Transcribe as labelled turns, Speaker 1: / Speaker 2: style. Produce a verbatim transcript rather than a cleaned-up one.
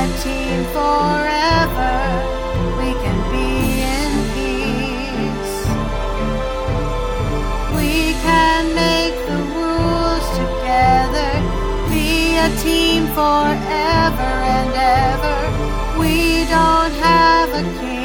Speaker 1: team forever. We can be in peace. We can make the rules together. Be a team forever and ever. We don't have a king.